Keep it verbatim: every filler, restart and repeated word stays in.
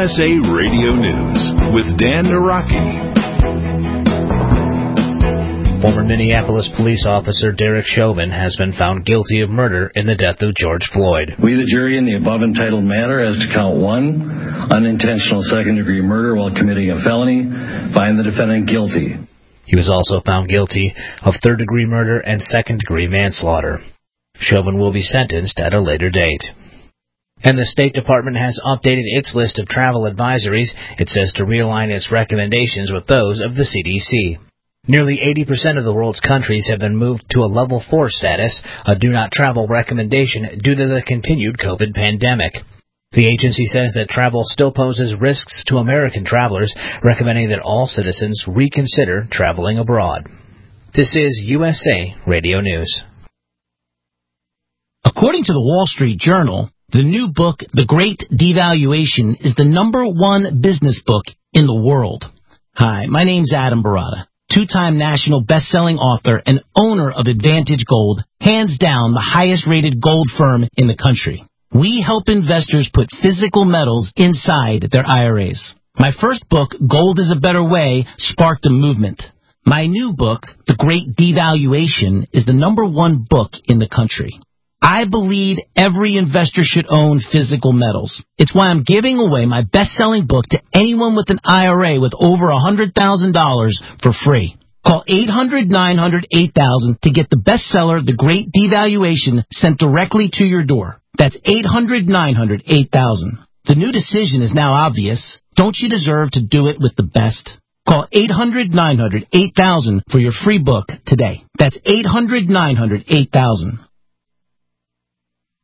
S A Radio News with Dan Naraki. Former Minneapolis police officer Derek Chauvin has been found guilty of murder in the death of George Floyd. We, the jury, in the above entitled matter as to count one, unintentional second-degree murder while committing a felony, find the defendant guilty. He was also found guilty of third-degree murder and second-degree manslaughter. Chauvin will be sentenced at a later date. And the State Department has updated its list of travel advisories. It says to realign its recommendations with those of the C D C. Nearly eighty percent of the world's countries have been moved to a level four status, a do-not-travel recommendation due to the continued COVID pandemic. The agency says that travel still poses risks to American travelers, recommending that all citizens reconsider traveling abroad. This is U S A Radio News. According to the Wall Street Journal, the new book, The Great Devaluation, is the number one business book in the world. Hi, my name's Adam Barata, two-time national best-selling author and owner of Advantage Gold, hands down the highest-rated gold firm in the country. We help investors put physical metals inside their I R As. My first book, Gold is a Better Way, sparked a movement. My new book, The Great Devaluation, is the number one book in the country. I believe every investor should own physical metals. It's why I'm giving away my best-selling book to anyone with an I R A with over one hundred thousand dollars for free. Call eight hundred, nine hundred, eight thousand to get the bestseller, The Great Devaluation, sent directly to your door. That's eight hundred, nine hundred, eight thousand. The new decision is now obvious. Don't you deserve to do it with the best? Call eight hundred, nine hundred, eight thousand for your free book today. That's eight hundred, nine hundred, eight thousand.